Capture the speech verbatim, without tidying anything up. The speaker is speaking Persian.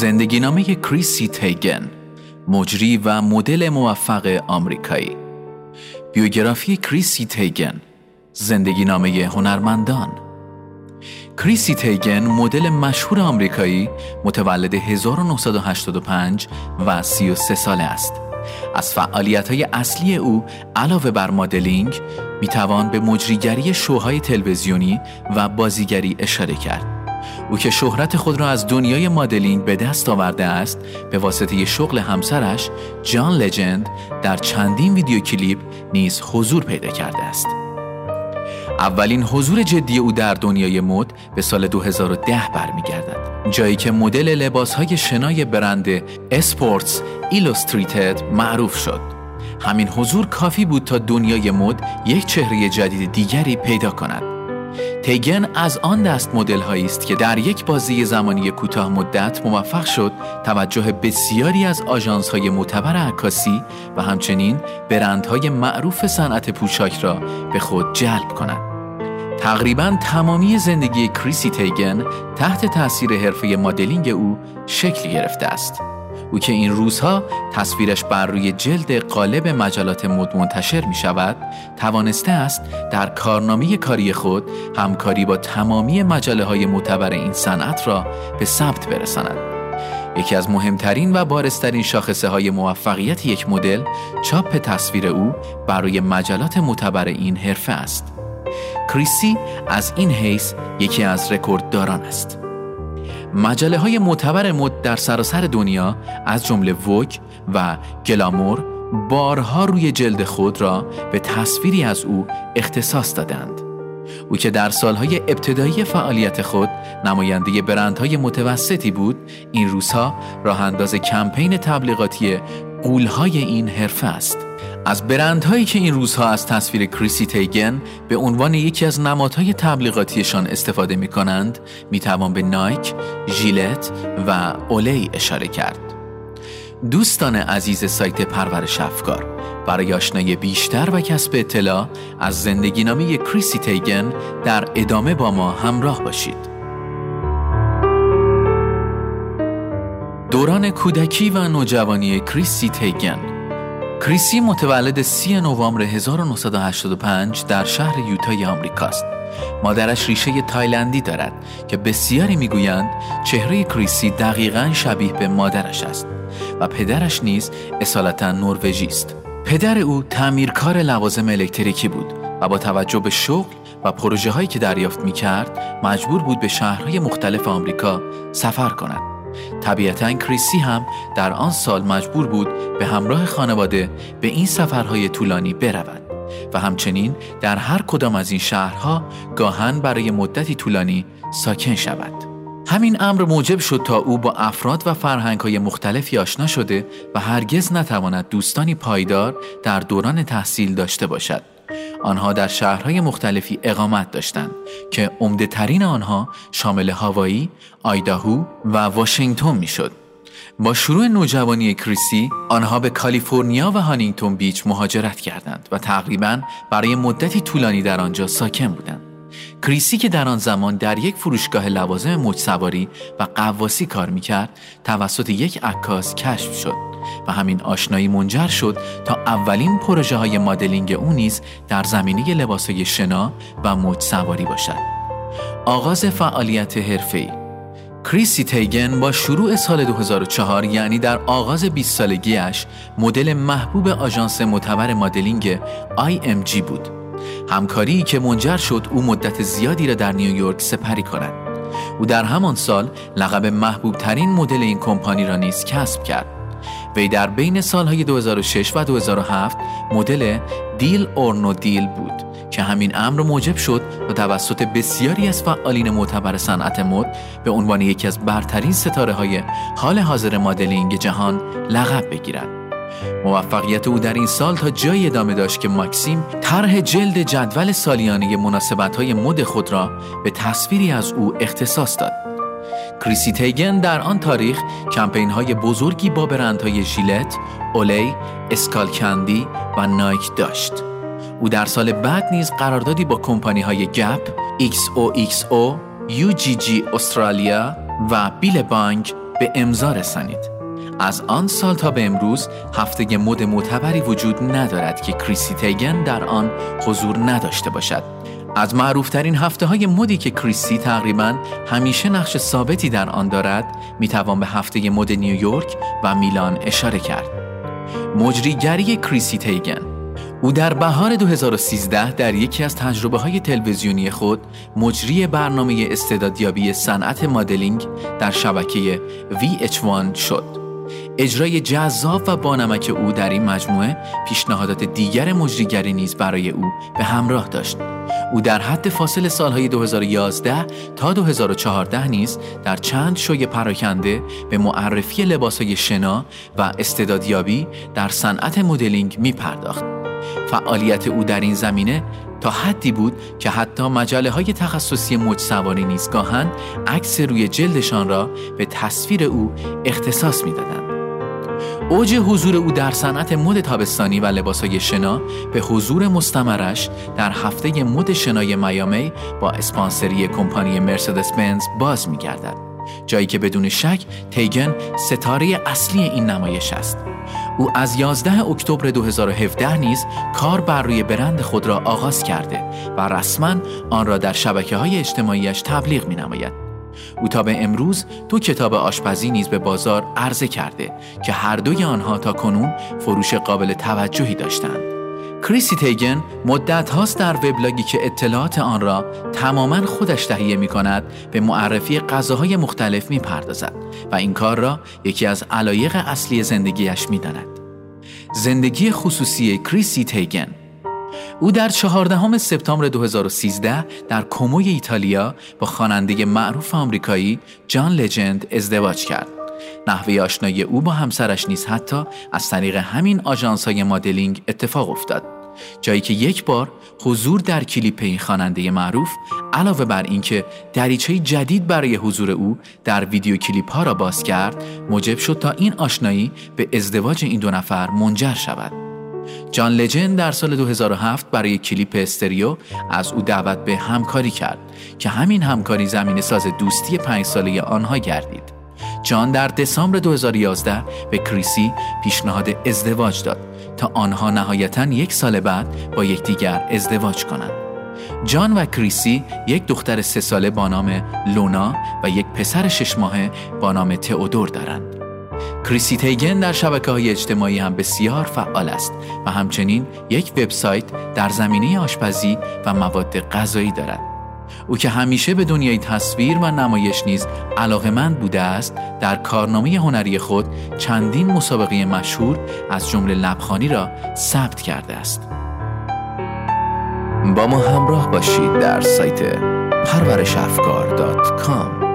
زندگی نامه کریسی تیگن، مجری و مدل موفق آمریکایی. بیوگرافی کریسی تیگن، زندگی نامه هنرمندان. کریسی تیگن مدل مشهور آمریکایی، متولد هزار و نهصد و هشتاد و پنج و سی و سه ساله است. از فعالیت‌های اصلی او علاوه بر مدلینگ میتوان به مجریگری شوهای تلویزیونی و بازیگری اشاره کرد. او که شهرت خود را از دنیای مدلینگ به دست آورده است، به واسطه شغل همسرش جان لجند در چندین ویدیو کلیپ نیز حضور پیدا کرده است. اولین حضور جدی او در دنیای مد به سال دو هزار و ده برمیگردد، جایی که مدل لباس‌های شنای برند اسپورتس ایلوستریتد معروف شد. همین حضور کافی بود تا دنیای مد یک چهره جدید دیگری پیدا کند. تیگن از آن دست مدل هایی است که در یک بازه زمانی کوتاه مدت موفق شد توجه بسیاری از آژانس های معتبر عکاسی و همچنین برندهای معروف صنعت پوشاک را به خود جلب کند. تقریباً تمامی زندگی کریسی تیگن تحت تاثیر حرفه مدلینگ او شکل گرفته است. او که این روزها تصویرش بر روی جلد قالب مجلات مد منتشر می شود، توانسته است در کارنامه کاری خود همکاری با تمامی مجله های معتبر این صنعت را به ثبت برساند. یکی از مهمترین و بارزترین شاخصه های موفقیت یک مدل چاپ تصویر او بر روی مجلات معتبر این حرفه است. کریسی از این حیث یکی از رکوردداران است. مجله های معتبر مد در سراسر دنیا از جمله ووگ و گلامور بارها روی جلد خود را به تصویری از او اختصاص دادند. او که در سالهای ابتدایی فعالیت خود نماینده برندهای متوسطی بود، این روزها راه انداز کمپین تبلیغاتی غول‌های این حرفه است. از برندهایی که این روزها از تصویر کریسی تیگن به عنوان یکی از نمادهای تبلیغاتیشان استفاده می کنند، می توان به نایک، ژیلت و اولی اشاره کرد. دوستان عزیز سایت پرورش افکار، برای آشنایی بیشتر و کسب اطلاع از زندگی نامه کریسی تیگن در ادامه با ما همراه باشید. دوران کودکی و نوجوانی کریسی تیگن. کریسی متولد سی نوامبر هزار و نهصد و هشتاد و پنج در شهر یوتای آمریکاست. مادرش ریشه تایلندی دارد که بسیاری میگویند چهره کریسی دقیقاً شبیه به مادرش است و پدرش نیز اصالتاً نروژی است. پدر او تعمیرکار لوازم الکتریکی بود و با توجه به شغل و پروژه هایی که دریافت میکرد مجبور بود به شهرهای مختلف آمریکا سفر کند. طبیعتاً کریسی هم در آن سال مجبور بود به همراه خانواده به این سفرهای طولانی برود و همچنین در هر کدام از این شهرها گاهن برای مدتی طولانی ساکن شود. همین امر موجب شد تا او با افراد و فرهنگ‌های مختلفی آشنا شده و هرگز نتواند دوستانی پایدار در دوران تحصیل داشته باشد. آنها در شهرهای مختلفی اقامت داشتند که عمده ترین آنها شامل هاوایی، آیداهو و واشنگتن میشد. با شروع نوجوانی کریسی، آنها به کالیفرنیا و هانینگتون بیچ مهاجرت کردند و تقریباً برای مدتی طولانی در آنجا ساکن بودند. کریسی که در آن زمان در یک فروشگاه لوازم موج سواری و غواصی کار میکرد، توسط یک عکاس کشف شد و همین آشنایی منجر شد تا اولین پروژه های مدلینگ او نیز در زمینه لباس های شنا و موج سواری باشد. آغاز فعالیت حرفه‌ای. کریسی تیگن با شروع سال دو هزار و چهار، یعنی در آغاز بیست سالگیش، مدل محبوب آژانس معتبر مدلینگ آی ام جی بود. همکاری که منجر شد او مدت زیادی را در نیویورک سپری کند. او در همان سال لقب محبوب ترین مدل این کمپانی را نیز کسب کرد. وی در بین سالهای دو هزار و شش و دو هزار و هفت مدل دیل اور نو دیل بود که همین امر موجب شد و توسط بسیاری از فعالین معتبر صنعت مد به عنوان یکی از برترین ستاره های حال حاضر مدلینگ جهان لقب بگیرد. موفقیت او در این سال تا جایی ادامه داشت که ماکسیم طرح جلد جدول سالیانه مناسبت‌های مد خود را به تصویری از او اختصاص داد. کریسی تیگن در آن تاریخ کمپین‌های بزرگی با برندهای ژیلت، اولی، اسکالکندی و نایک داشت. او در سال بعد نیز قراردادی با کمپانی‌های گپ، ایکس او ایکس او، یو جی جی استرالیا و بیل بانک به امضا رسانید. از آن سال تا به امروز هفته مد معتبری وجود ندارد که کریسی تیگن در آن حضور نداشته باشد. از معروفترین هفته های مدی که کریسی تقریباً همیشه نقش ثابتی در آن دارد میتوان به هفته مد نیویورک و میلان اشاره کرد. مجریگری کریسی تیگن. او در بهار دو هزار و سیزده در یکی از تجربه‌های تلویزیونی خود مجری برنامه استعدادیابی صنعت مدلینگ در شبکه وی اچ وان شد. اجرای جذاب و بانمک او در این مجموعه پیشنهادات دیگر مجریگری نیز برای او به همراه داشت. او در حد فاصل سالهای دو هزار و یازده تا دو هزار و چهارده نیز در چند شوی پراکنده به معرفی لباسهای شنا و استعدادیابی در صنعت مدلینگ می پرداخت. فعالیت او در این زمینه تا حدی بود که حتی مجله‌های تخصصی موج سواری نیز گاهن عکس روی جلدشان را به تصویر او اختصاص می‌دادند. اوج حضور او در صنعت مد تابستانی و لباسهای شنا به حضور مستمرش در هفته مد شنای میامی با اسپانسری کمپانی مرسدس بنز باز می‌گردد، جایی که بدون شک تیگن ستاره اصلی این نمایش است. او از یازده اکتبر دو هزار و هفده نیز کار بر روی برند خود را آغاز کرده و رسما آن را در شبکه‌های اجتماعیش تبلیغ می‌نماید. او تا به امروز دو کتاب آشپزی نیز به بازار عرضه کرده که هر دوی آنها تا کنون فروش قابل توجهی داشتند. کریسی تیگن مدت هاست در وبلاگی که اطلاعات آن را تماماً خودش تهیه می کند به معرفی غذاهای مختلف می پردازد و این کار را یکی از علایق اصلی زندگیش می داند. زندگی خصوصی کریسی تیگن. او در چهاردهم سپتامبر دو هزار و سیزده در کوموی ایتالیا با خواننده معروف آمریکایی جان لجند ازدواج کرد. نحوه آشنایی او با همسرش نیز حتی از طریق همین آژانس‌های مدلینگ اتفاق افتاد، جایی که یک بار حضور در کلیپ این خواننده معروف علاوه بر اینکه دریچه جدید برای حضور او در ویدیو کلیپ ها را باز کرد، موجب شد تا این آشنایی به ازدواج این دو نفر منجر شود. جان لجند در سال دو هزار و هفت برای کلیپ استریو از او دعوت به همکاری کرد که همین همکاری زمینه ساز دوستی پنج ساله آنها گردید. جان در دسامبر دو هزار و یازده به کریسی پیشنهاد ازدواج داد تا آنها نهایتاً یک سال بعد با یکدیگر ازدواج کنند. جان و کریسی یک دختر سه ساله با نام لونا و یک پسر شش ماهه با نام تئودور دارند. کریسی تیگن در شبکه‌های اجتماعی هم بسیار فعال است و همچنین یک وبسایت در زمینه آشپزی و مواد غذایی دارد. او که همیشه به دنیای تصویر و نمایش نیز علاقه‌مند بوده است، در کارنامه هنری خود چندین مسابقه مشهور از جمله لبخوانی را ثبت کرده است. با ما همراه باشید در سایت پرورش افکار دات کام.